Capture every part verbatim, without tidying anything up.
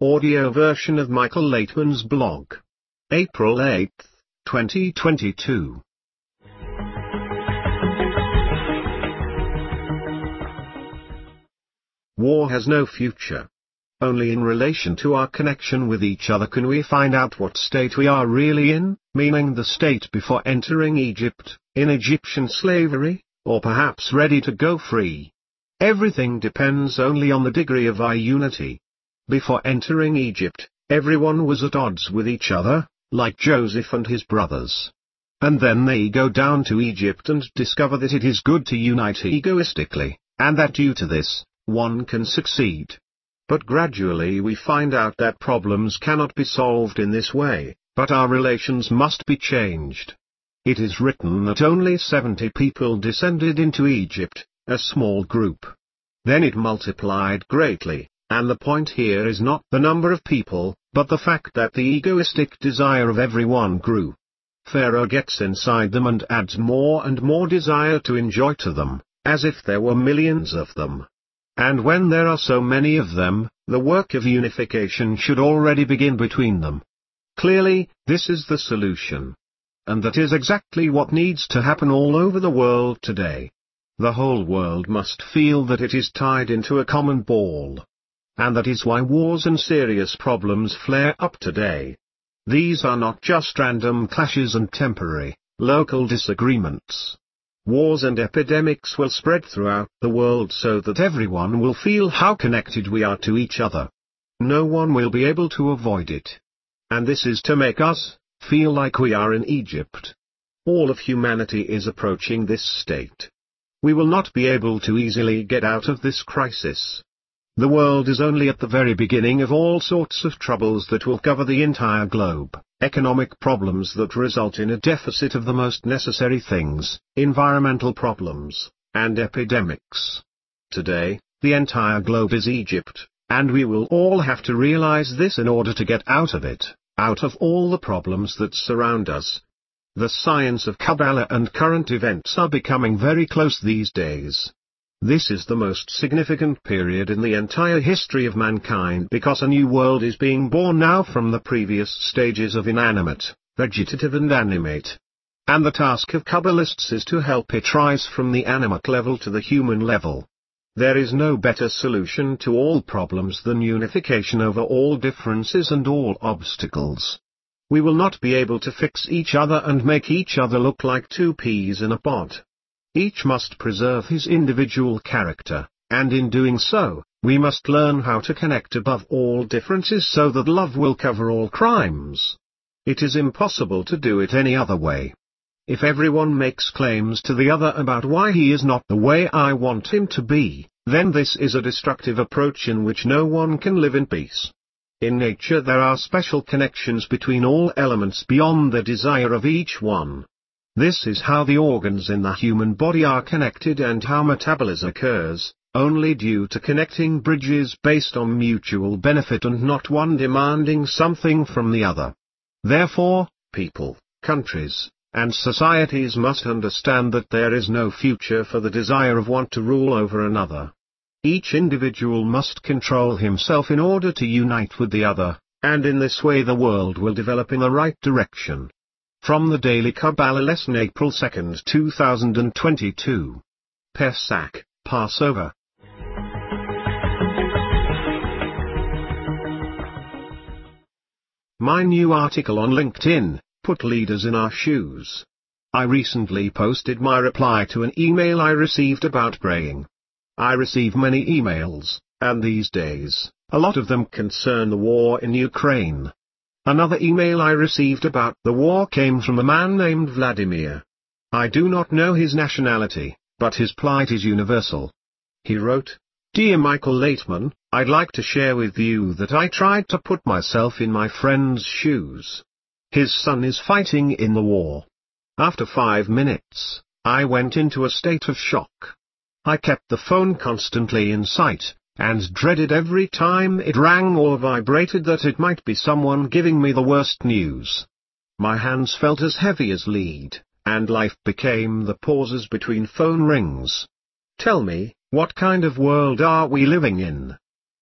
audio version of Michael Laitman's blog. April eighth, twenty twenty-two. War has no future. Only in relation to our connection with each other can we find out what state we are really in, meaning the state before entering Egypt, in Egyptian slavery, or perhaps ready to go free. Everything depends only on the degree of our unity. Before entering Egypt, everyone was at odds with each other, like Joseph and his brothers. And then they go down to Egypt and discover that it is good to unite egoistically, and that due to this, one can succeed. But gradually we find out that problems cannot be solved in this way, but our relations must be changed. It is written that only seventy people descended into Egypt, a small group. Then it multiplied greatly, and the point here is not the number of people, but the fact that the egoistic desire of everyone grew. Pharaoh gets inside them and adds more and more desire to enjoy to them, as if there were millions of them. And when there are so many of them, the work of unification should already begin between them. Clearly, this is the solution. And that is exactly what needs to happen all over the world today. The whole world must feel that it is tied into a common ball. And that is why wars and serious problems flare up today. These are not just random clashes and temporary, local disagreements. Wars and epidemics will spread throughout the world so that everyone will feel how connected we are to each other. No one will be able to avoid it. And this is to make us feel like we are in Egypt. All of humanity is approaching this state. We will not be able to easily get out of this crisis. The world is only at the very beginning of all sorts of troubles that will cover the entire globe, economic problems that result in a deficit of the most necessary things, environmental problems, and epidemics. Today, the entire globe is Egypt, and we will all have to realize this in order to get out of it, out of all the problems that surround us. The science of Kabbalah and current events are becoming very close these days. This is the most significant period in the entire history of mankind because a new world is being born now from the previous stages of inanimate, vegetative and animate. And the task of Kabbalists is to help it rise from the animate level to the human level. There is no better solution to all problems than unification over all differences and all obstacles. We will not be able to fix each other and make each other look like two peas in a pod. Each must preserve his individual character, and in doing so, we must learn how to connect above all differences so that love will cover all crimes. It is impossible to do it any other way. If everyone makes claims to the other about why he is not the way I want him to be, then this is a destructive approach in which no one can live in peace. In nature there are special connections between all elements beyond the desire of each one. This is how the organs in the human body are connected and how metabolism occurs, only due to connecting bridges based on mutual benefit and not one demanding something from the other. Therefore, people, countries, and societies must understand that there is no future for the desire of one to rule over another. Each individual must control himself in order to unite with the other, and in this way the world will develop in the right direction. From the Daily Kabbalah Lesson, April second, two thousand twenty-two. Pesach, Passover. My new article on LinkedIn, Put Leaders in Our Shoes. I recently posted my reply to an email I received about praying. I receive many emails, and these days, a lot of them concern the war in Ukraine. Another email I received about the war came from a man named Vladimir. I do not know his nationality, but his plight is universal. He wrote, "Dear Michael Laitman, I'd like to share with you that I tried to put myself in my friend's shoes. His son is fighting in the war. After five minutes, I went into a state of shock. I kept the phone constantly in sight, and dreaded every time it rang or vibrated that it might be someone giving me the worst news. My hands felt as heavy as lead, and life became the pauses between phone rings. Tell me, what kind of world are we living in?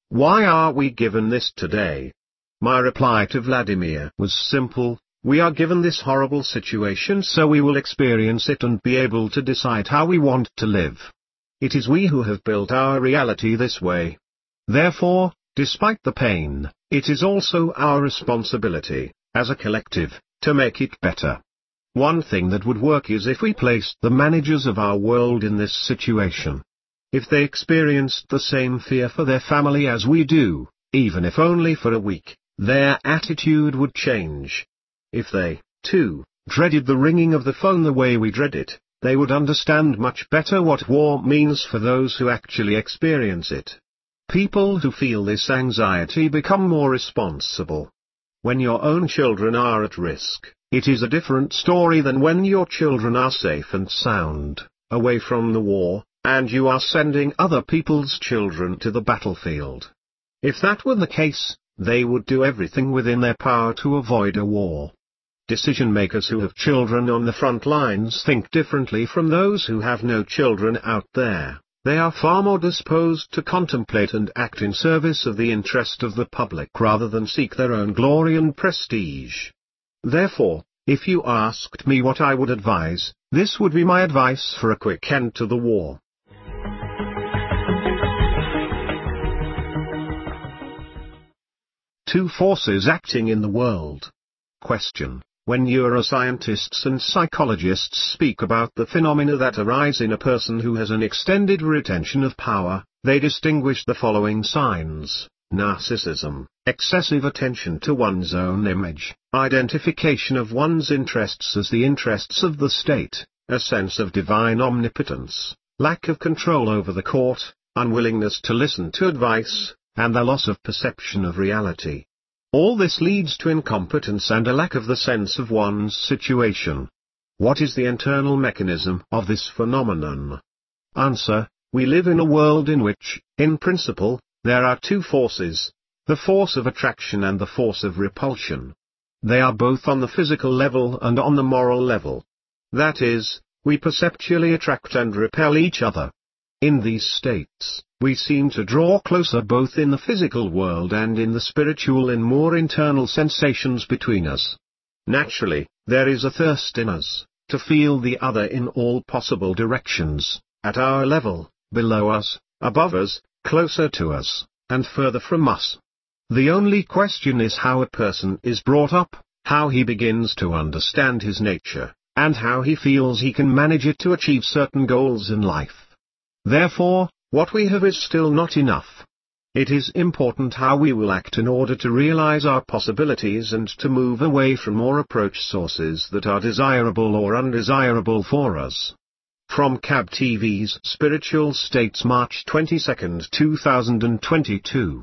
Why are we given this today? My reply to Vladimir was simple: we are given this horrible situation so we will experience it and be able to decide how we want to live. It is we who have built our reality this way. Therefore, despite the pain, it is also our responsibility, as a collective, to make it better. One thing that would work is if we placed the managers of our world in this situation. If they experienced the same fear for their family as we do, even if only for a week, their attitude would change. If they, too, dreaded the ringing of the phone the way we dread it, they would understand much better what war means for those who actually experience it. People who feel this anxiety become more responsible. When your own children are at risk, it is a different story than when your children are safe and sound, away from the war, and you are sending other people's children to the battlefield. If that were the case, they would do everything within their power to avoid a war. Decision makers who have children on the front lines think differently from those who have no children out there. They are far more disposed to contemplate and act in service of the interest of the public rather than seek their own glory and prestige. Therefore, if you asked me what I would advise, this would be my advice for a quick end to the war. Two forces acting in the world. Question: when neuroscientists and psychologists speak about the phenomena that arise in a person who has an extended retention of power, they distinguish the following signs: narcissism, excessive attention to one's own image, identification of one's interests as the interests of the state, a sense of divine omnipotence, lack of control over the court, unwillingness to listen to advice, and the loss of perception of reality. All this leads to incompetence and a lack of the sense of one's situation. What is the internal mechanism of this phenomenon? Answer: we live in a world in which, in principle, there are two forces, the force of attraction and the force of repulsion. They are both on the physical level and on the moral level. That is, we perceptually attract and repel each other. In these states, we seem to draw closer both in the physical world and in the spiritual in more internal sensations between us. Naturally, there is a thirst in us, to feel the other in all possible directions, at our level, below us, above us, closer to us, and further from us. The only question is how a person is brought up, how he begins to understand his nature, and how he feels he can manage it to achieve certain goals in life. Therefore, what we have is still not enough. It is important how we will act in order to realize our possibilities and to move away from or approach sources that are desirable or undesirable for us. From C A B T V's Spiritual States, March twenty-second, two thousand twenty-two.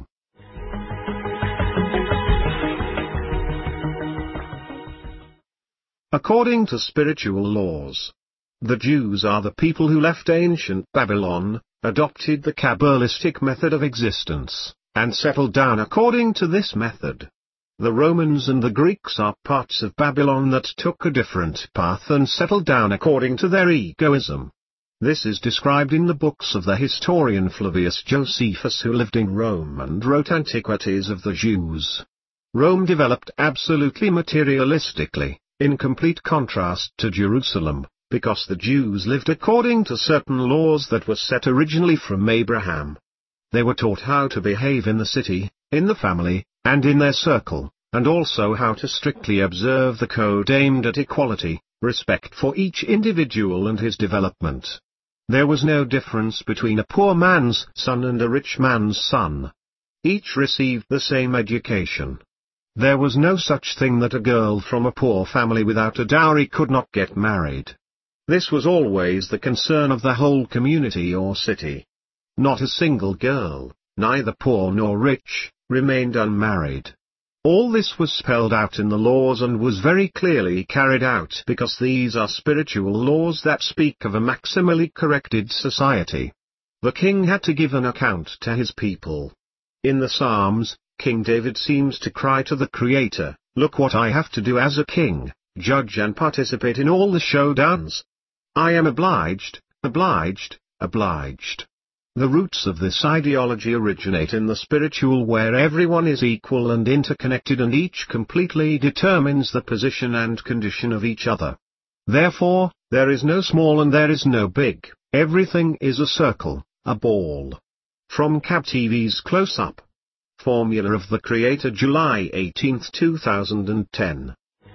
According to spiritual laws, the Jews are the people who left ancient Babylon, adopted the Kabbalistic method of existence, and settled down according to this method. The Romans and the Greeks are parts of Babylon that took a different path and settled down according to their egoism. This is described in the books of the historian Flavius Josephus, who lived in Rome and wrote Antiquities of the Jews. Rome developed absolutely materialistically, in complete contrast to Jerusalem, because the Jews lived according to certain laws that were set originally from Abraham. They were taught how to behave in the city, in the family, and in their circle, and also how to strictly observe the code aimed at equality, respect for each individual and his development. There was no difference between a poor man's son and a rich man's son. Each received the same education. There was no such thing that a girl from a poor family without a dowry could not get married. This was always the concern of the whole community or city. Not a single girl, neither poor nor rich, remained unmarried. All this was spelled out in the laws and was very clearly carried out because these are spiritual laws that speak of a maximally corrected society. The king had to give an account to his people. In the Psalms, King David seems to cry to the Creator, "Look what I have to do as a king, judge and participate in all the showdowns. I am obliged, obliged, obliged." The roots of this ideology originate in the spiritual, where everyone is equal and interconnected, and each completely determines the position and condition of each other. Therefore, there is no small and there is no big, everything is a circle, a ball. From K A B T V's Close-Up. Formula of the Creator, July eighteenth two thousand ten.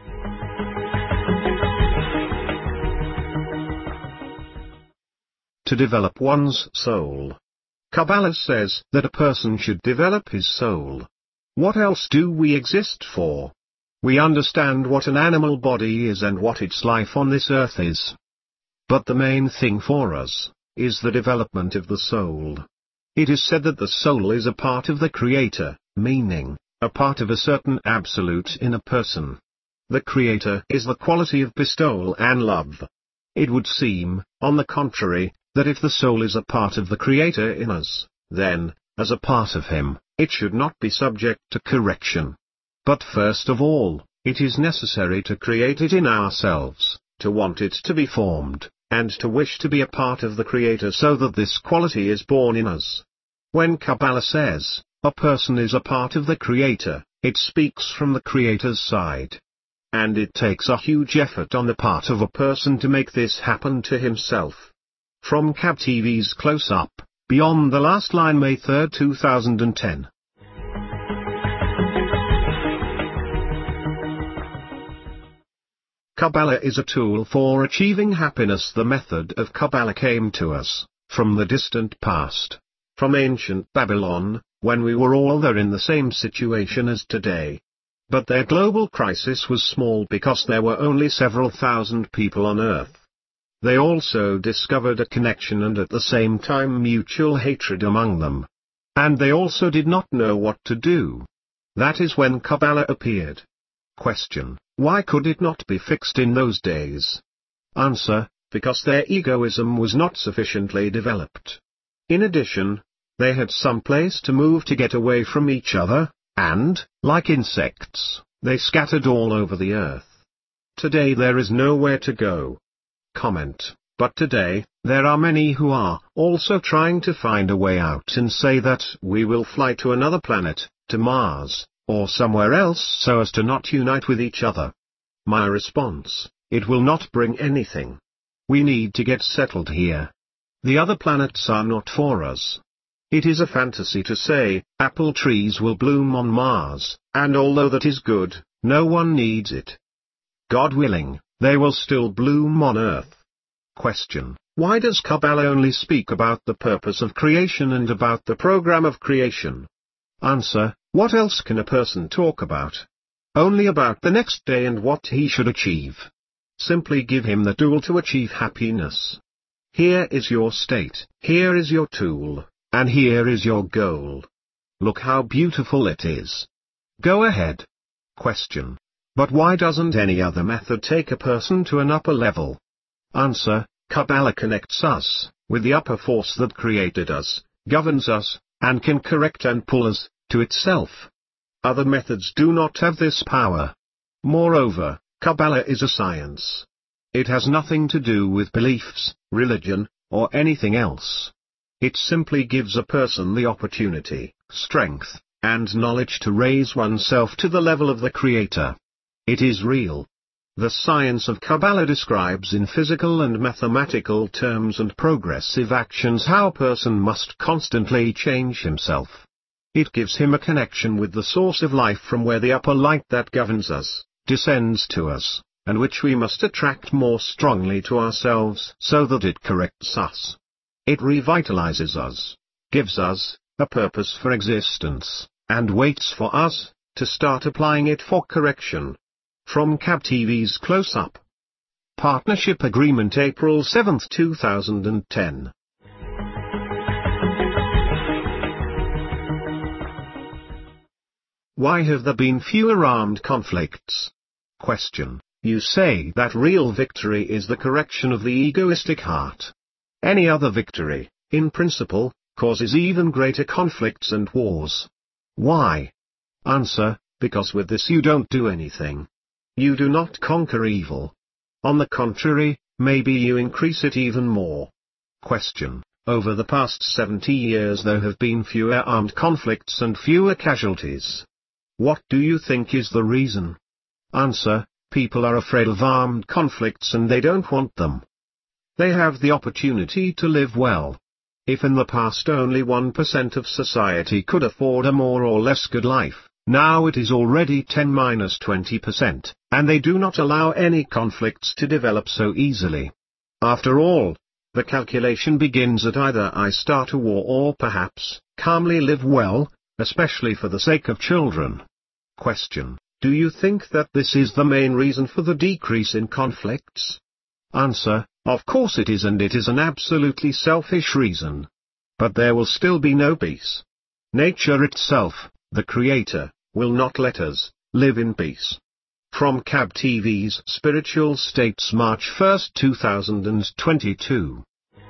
To develop one's soul. Kabbalah says that a person should develop his soul. What else do we exist for? We understand what an animal body is and what its life on this earth is. But the main thing for us is the development of the soul. It is said that the soul is a part of the Creator, meaning, a part of a certain absolute in a person. The Creator is the quality of bestowal and love. It would seem, on the contrary, that if the soul is a part of the Creator in us, then, as a part of Him, it should not be subject to correction. But first of all, it is necessary to create it in ourselves, to want it to be formed, and to wish to be a part of the Creator, so that this quality is born in us. When Kabbalah says, a person is a part of the Creator, it speaks from the Creator's side. And it takes a huge effort on the part of a person to make this happen to himself. From K A B T V's Close-Up, Beyond the Last Line, May third two thousand ten. Kabbalah is a tool for achieving happiness. The method of Kabbalah came to us from the distant past, from ancient Babylon, when we were all there in the same situation as today. But their global crisis was small because there were only several thousand people on Earth. They also discovered a connection and at the same time mutual hatred among them. And they also did not know what to do. That is when Kabbalah appeared. Question: why could it not be fixed in those days? Answer: because their egoism was not sufficiently developed. In addition, they had some place to move to get away from each other, and, like insects, they scattered all over the earth. Today there is nowhere to go. Comment: but today, there are many who are also trying to find a way out and say that we will fly to another planet, to Mars, or somewhere else so as to not unite with each other. My response: it will not bring anything. We need to get settled here. The other planets are not for us. It is a fantasy to say, apple trees will bloom on Mars, and although that is good, no one needs it. God willing, they will still bloom on Earth. Question: why does Kabbalah only speak about the purpose of creation and about the program of creation? Answer: what else can a person talk about? Only about the next day and what he should achieve. Simply give him the tool to achieve happiness. Here is your state, here is your tool, and here is your goal. Look how beautiful it is. Go ahead. Question: but why doesn't any other method take a person to an upper level? Answer: Kabbalah connects us with the upper force that created us, governs us, and can correct and pull us to itself. Other methods do not have this power. Moreover, Kabbalah is a science. It has nothing to do with beliefs, religion, or anything else. It simply gives a person the opportunity, strength, and knowledge to raise oneself to the level of the Creator. It is real. The science of Kabbalah describes in physical and mathematical terms and progressive actions how a person must constantly change himself. It gives him a connection with the source of life from where the upper light that governs us descends to us, and which we must attract more strongly to ourselves so that it corrects us. It revitalizes us, gives us a purpose for existence, and waits for us to start applying it for correction. From K A B T V's Close-Up. Partnership Agreement, April seventh two thousand ten. Why have there been fewer armed conflicts? Question: you say that real victory is the correction of the egoistic heart. Any other victory, in principle, causes even greater conflicts and wars. Why? Answer: because with this you don't do anything. You do not conquer evil. On the contrary, maybe you increase it even more. Question: Over the past seventy years there have been fewer armed conflicts and fewer casualties. What do you think is the reason? Answer: people are afraid of armed conflicts and they don't want them. They have the opportunity to live well. If in the past only one percent of society could afford a more or less good life, now it is already ten to twenty percent, and they do not allow any conflicts to develop so easily. After all, the calculation begins at either I start a war or perhaps calmly live well, especially for the sake of children. Question: do you think that this is the main reason for the decrease in conflicts? Answer: of course it is, and it is an absolutely selfish reason. But there will still be no peace. Nature itself, the Creator, will not let us live in peace. From C A B T V's Spiritual States, March first two thousand twenty-two.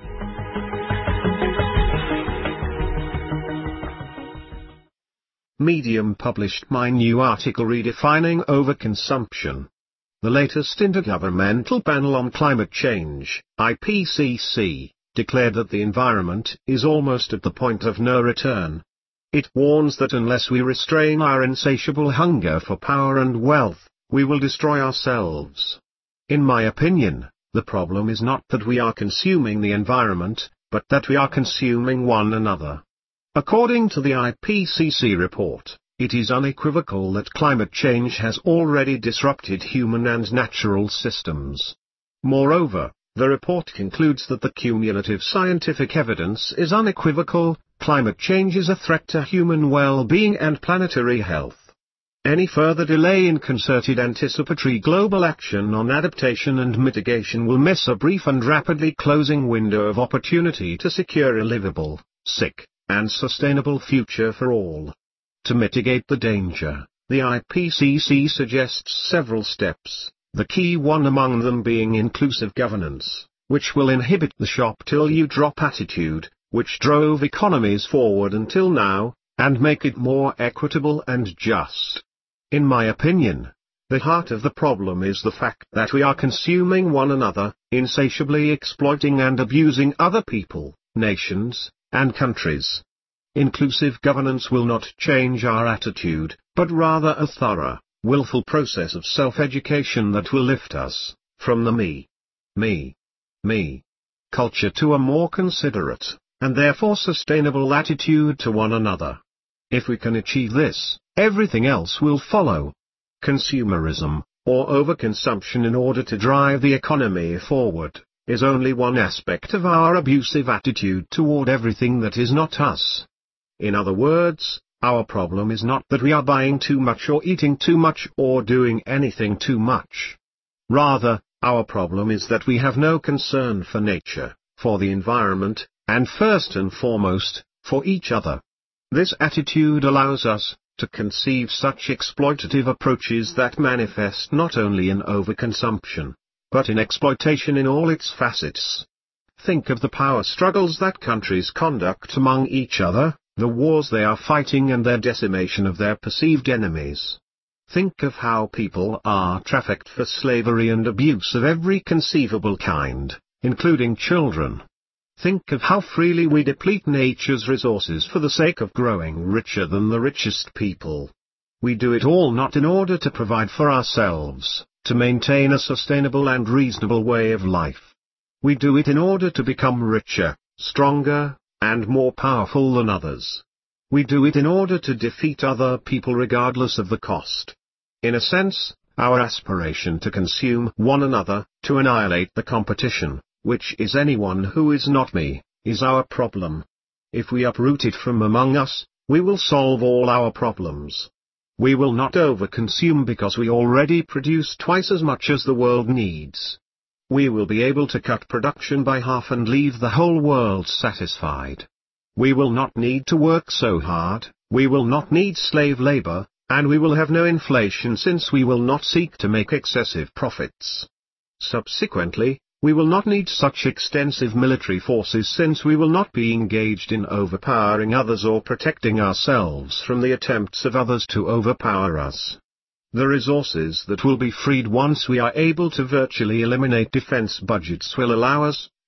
Medium published my new article redefining overconsumption. The latest Intergovernmental Panel on Climate Change, I P C C, declared that the environment is almost at the point of no return. It warns that unless we restrain our insatiable hunger for power and wealth, we will destroy ourselves. In my opinion, the problem is not that we are consuming the environment, but that we are consuming one another. According to the I P C C report, it is unequivocal that climate change has already disrupted human and natural systems. Moreover, the report concludes that the cumulative scientific evidence is unequivocal: climate change is a threat to human well-being and planetary health. Any further delay in concerted anticipatory global action on adaptation and mitigation will miss a brief and rapidly closing window of opportunity to secure a livable, sick, and sustainable future for all. To mitigate the danger, the I P C C suggests several steps, the key one among them being inclusive governance, which will inhibit the shop-till-you-drop attitude, which drove economies forward until now, and make it more equitable and just. In my opinion, the heart of the problem is the fact that we are consuming one another, insatiably exploiting and abusing other people, nations, and countries. Inclusive governance will not change our attitude, but rather a thorough, willful process of self-education that will lift us from the me, me, me culture to a more considerate, and therefore sustainable attitude to one another. If we can achieve this, everything else will follow. Consumerism, or overconsumption in order to drive the economy forward, is only one aspect of our abusive attitude toward everything that is not us. In other words, our problem is not that we are buying too much or eating too much or doing anything too much. Rather, our problem is that we have no concern for nature, for the environment, and first and foremost, for each other. This attitude allows us to conceive such exploitative approaches that manifest not only in overconsumption, but in exploitation in all its facets. Think of the power struggles that countries conduct among each other, the wars they are fighting and their decimation of their perceived enemies. Think of how people are trafficked for slavery and abuse of every conceivable kind, including children. Think of how freely we deplete nature's resources for the sake of growing richer than the richest people. We do it all not in order to provide for ourselves, to maintain a sustainable and reasonable way of life. We do it in order to become richer, stronger, and more powerful than others. We do it in order to defeat other people regardless of the cost. In a sense, our aspiration to consume one another, to annihilate the competition, which is anyone who is not me, is our problem. If we uproot it from among us, we will solve all our problems. We will not overconsume because we already produce twice as much as the world needs. We will be able to cut production by half and leave the whole world satisfied. We will not need to work so hard, we will not need slave labor, and we will have no inflation since we will not seek to make excessive profits. Subsequently, we will not need such extensive military forces since we will not be engaged in overpowering others or protecting ourselves from the attempts of others to overpower us. The resources that will be freed once we are able to virtually eliminate defense budgets will allow us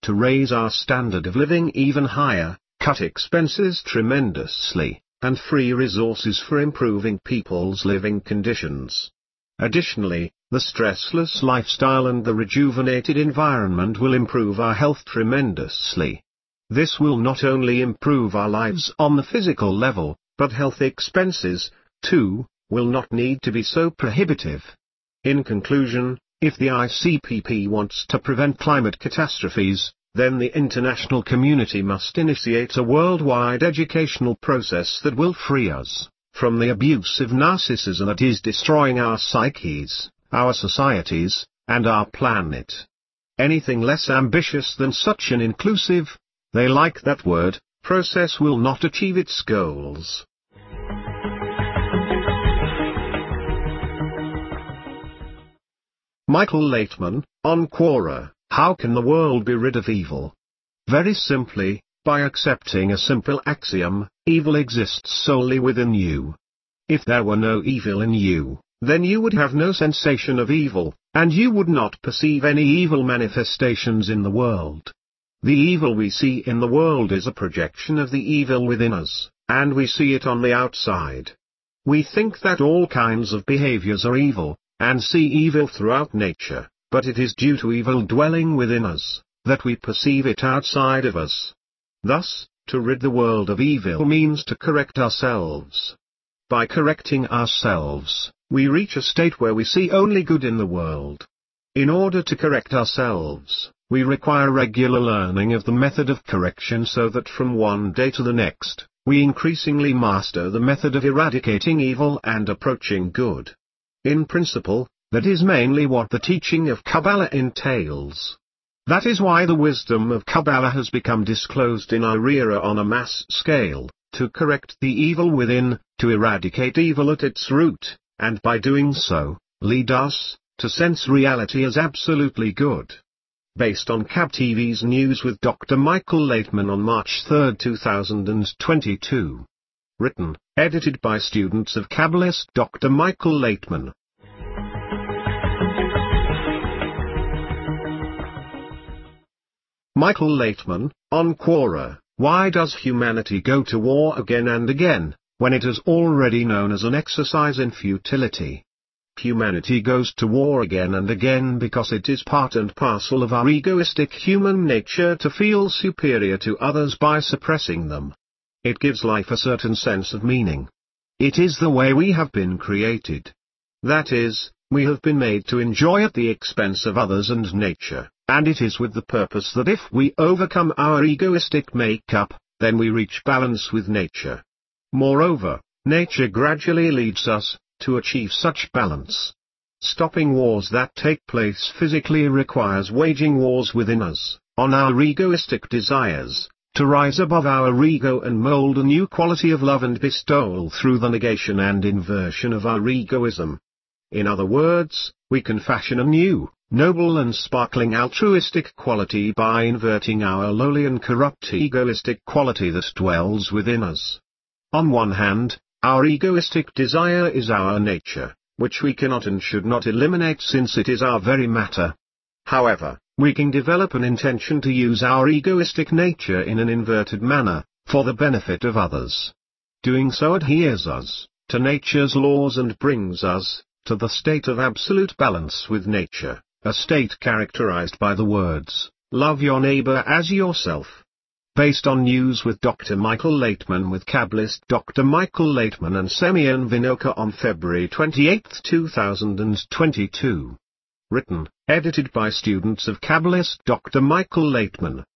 to raise our standard of living even higher, cut expenses tremendously, and free resources for improving people's living conditions. Additionally, the stressless lifestyle and the rejuvenated environment will improve our health tremendously. This will not only improve our lives on the physical level, but health expenses, too, will not need to be so prohibitive. In conclusion, if the I C P P wants to prevent climate catastrophes, then the international community must initiate a worldwide educational process that will free us from the abusive narcissism that is destroying our psyches, our societies, and our planet. Anything less ambitious than such an inclusive, they like that word, process will not achieve its goals. Michael Laitman, on Quora, how can the world be rid of evil? Very simply, by accepting a simple axiom, evil exists solely within you. If there were no evil in you, then you would have no sensation of evil, and you would not perceive any evil manifestations in the world. The evil we see in the world is a projection of the evil within us, and we see it on the outside. We think that all kinds of behaviors are evil, and see evil throughout nature, but it is due to evil dwelling within us, that we perceive it outside of us. Thus, to rid the world of evil means to correct ourselves. By correcting ourselves, we reach a state where we see only good in the world. In order to correct ourselves, we require regular learning of the method of correction so that from one day to the next, we increasingly master the method of eradicating evil and approaching good. In principle, that is mainly what the teaching of Kabbalah entails. That is why the wisdom of Kabbalah has become disclosed in our era on a mass scale, to correct the evil within, to eradicate evil at its root, and by doing so, lead us to sense reality as absolutely good. Based on K A B T V's news with Doctor Michael Laitman on March third two thousand twenty-two. Written, edited by students of Kabbalist Doctor Michael Laitman. Michael Laitman, on Quora, why does humanity go to war again and again, when it is already known as an exercise in futility? Humanity goes to war again and again because it is part and parcel of our egoistic human nature to feel superior to others by suppressing them. It gives life a certain sense of meaning. It is the way we have been created. That is, we have been made to enjoy at the expense of others and nature, and it is with the purpose that if we overcome our egoistic makeup, then we reach balance with nature. Moreover, nature gradually leads us to achieve such balance. Stopping wars that take place physically requires waging wars within us, on our egoistic desires, to rise above our ego and mold a new quality of love and bestowal through the negation and inversion of our egoism. In other words, we can fashion a new, noble and sparkling altruistic quality by inverting our lowly and corrupt egoistic quality that dwells within us. On one hand, our egoistic desire is our nature, which we cannot and should not eliminate since it is our very matter. However, we can develop an intention to use our egoistic nature in an inverted manner, for the benefit of others. Doing so adheres us to nature's laws and brings us to the state of absolute balance with nature, a state characterized by the words, "Love your neighbor as yourself." Based on news with Doctor Michael Laitman with Kabbalist Doctor Michael Laitman and Semyon Vinokur on February twenty-eighth two thousand twenty-two. Written, edited by students of Kabbalist Doctor Michael Laitman.